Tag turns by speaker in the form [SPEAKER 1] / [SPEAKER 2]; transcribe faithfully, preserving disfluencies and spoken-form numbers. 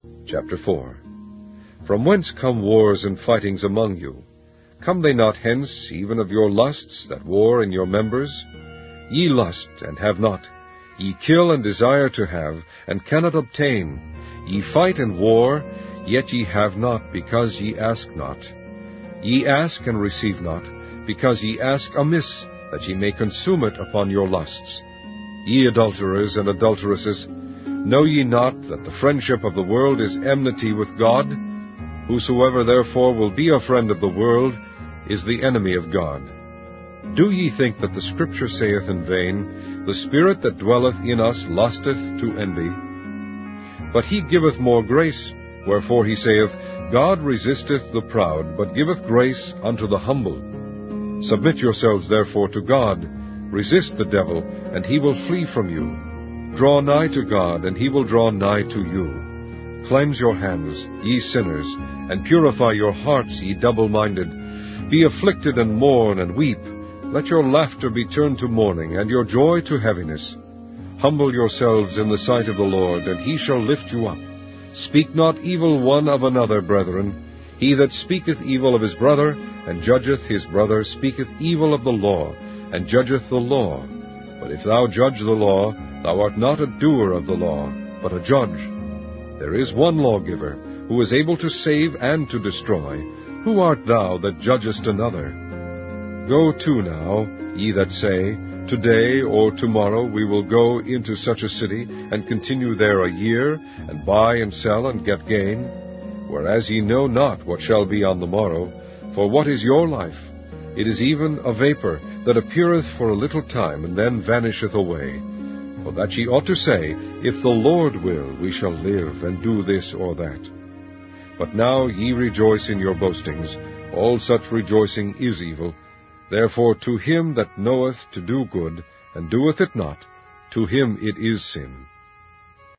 [SPEAKER 1] Chapter four. From whence come wars and fightings among you? Come they not hence, even of your lusts that war in your members? Ye lust, and have not. Ye kill and desire to have, and cannot obtain. Ye fight and war, yet ye have not, because ye ask not. Ye ask and receive not, because ye ask amiss, that ye may consume it upon your lusts. Ye adulterers and adulteresses, know ye not that the friendship of the world is enmity with God? Whosoever therefore will be a friend of the world is the enemy of God. Do ye think that the Scripture saith in vain, The Spirit that dwelleth in us lusteth to envy? But he giveth more grace, wherefore he saith, God resisteth the proud, but giveth grace unto the humble. Submit yourselves therefore to God. Resist the devil, and he will flee from you. Draw nigh to God, and he will draw nigh to you. Cleanse your hands, ye sinners, and purify your hearts, ye double-minded. Be afflicted, and mourn, and weep. Let your laughter be turned to mourning, and your joy to heaviness. Humble yourselves in the sight of the Lord, and he shall lift you up. Speak not evil one of another, brethren. He that speaketh evil of his brother, and judgeth his brother, speaketh evil of the law, and judgeth the law. But if thou judge the law, thou art not a doer of the law, but a judge. There is one lawgiver, who is able to save and to destroy. Who art thou that judgest another? Go to now, ye that say, Today or tomorrow we will go into such a city, and continue there a year, and buy and sell, and get gain. Whereas ye know not what shall be on the morrow. For what is your life? It is even a vapor, that appeareth for a little time, and then vanisheth away. For that ye ought to say, If the Lord will, we shall live, and do this or that. But now ye rejoice in your boastings. All such rejoicing is evil. Therefore to him that knoweth to do good, and doeth it not, to him it is sin.